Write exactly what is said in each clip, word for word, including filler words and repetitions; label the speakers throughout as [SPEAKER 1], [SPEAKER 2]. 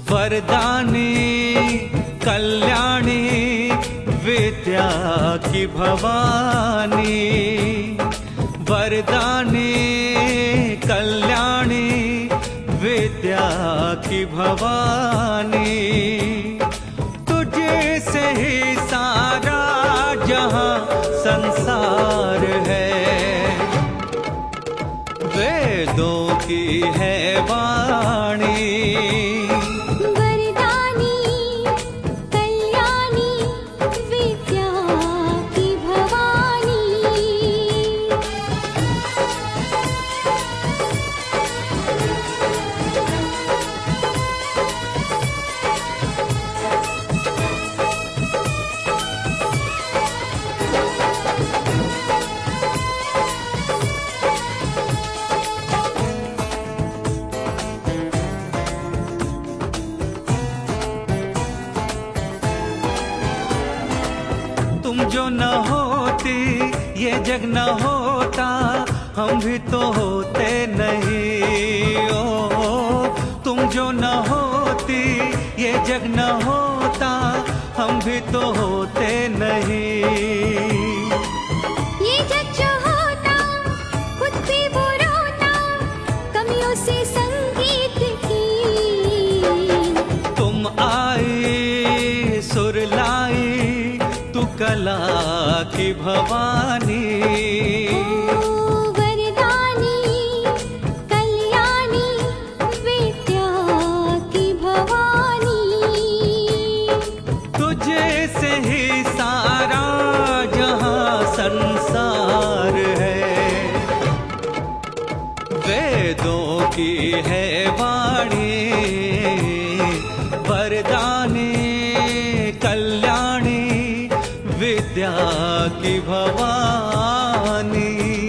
[SPEAKER 1] वरदानी कल्याणी विद्या की भवानी, वरदानी कल्याणी विद्या की भवानी, तुझे से ही सारा जहां संसार है, वेदों की है वाणी। तुम जो न होती ये जग न होता, हम भी तो होते नहीं। ओ तुम जो न होती ये जग न होता, हम भी तो होते नहीं।
[SPEAKER 2] ये जग जो होता खुद भी वो रोता, कमियों से संगीत की।
[SPEAKER 1] तुम आई सुर लाई तू कला की भवानी,
[SPEAKER 2] ओ वरदानी कल्याणी विद्या की भवानी,
[SPEAKER 1] तुझे से ही सारा जहां संसार है, वेदों की है वाणी। वरदानी कल्याणी विद्या की भवानी,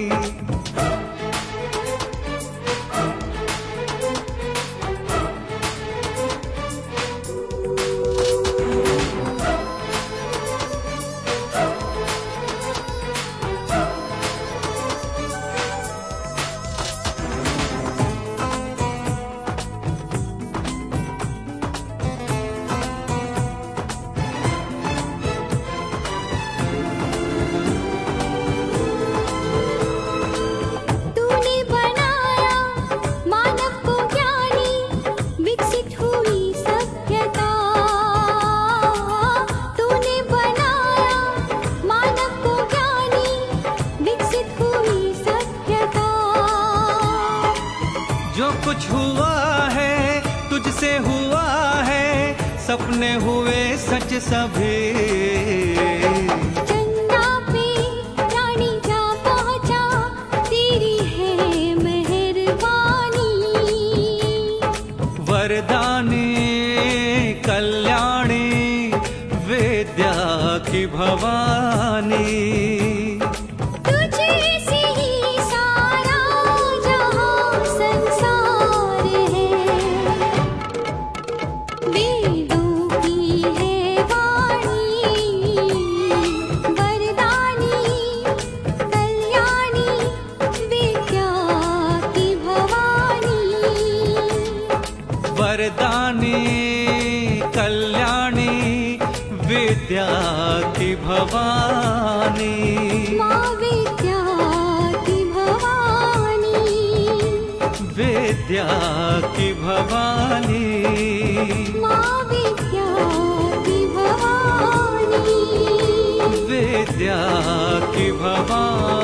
[SPEAKER 1] जो कुछ हुआ है तुझसे हुआ है, सपने हुए सच सभी।
[SPEAKER 2] चंदा पे रानी जा पहुंचा, तेरी है मेहरबानी।
[SPEAKER 1] वरदानी कल्याणी विद्या की भवानी, वरदानी कल्याणी विद्या की भवानी,
[SPEAKER 2] माँ विद्या की भवानी,
[SPEAKER 1] विद्या की भवानी,
[SPEAKER 2] माँ विद्या की भवानी,
[SPEAKER 1] विद्या की भवानी।